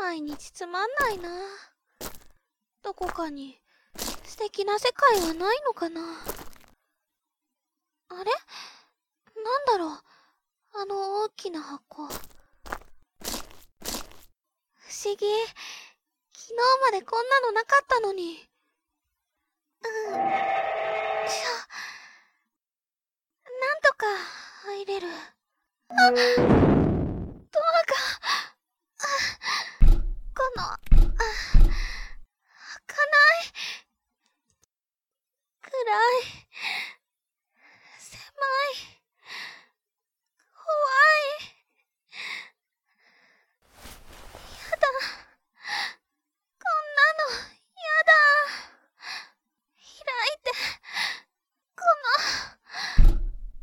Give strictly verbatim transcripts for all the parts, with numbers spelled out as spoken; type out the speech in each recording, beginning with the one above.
毎日つまんないな。どこかに素敵な世界はないのかな。あれ、なんだろう、あの大きな箱。不思議、昨日までこんなのなかったのに。うん、じゃあ、なんとか入れる。あ、ドアが、この、あ、開かない。暗い、狭い、怖い。やだ、こんなのやだ。開いて、この、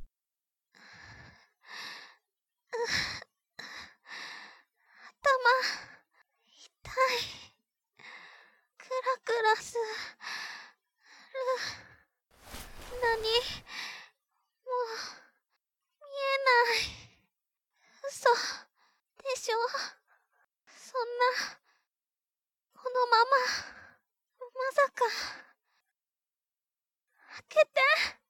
頭、痛い。クラクラする。なに、もう、見えない。嘘、でしょ。そんな、このまま、まさか、開けて。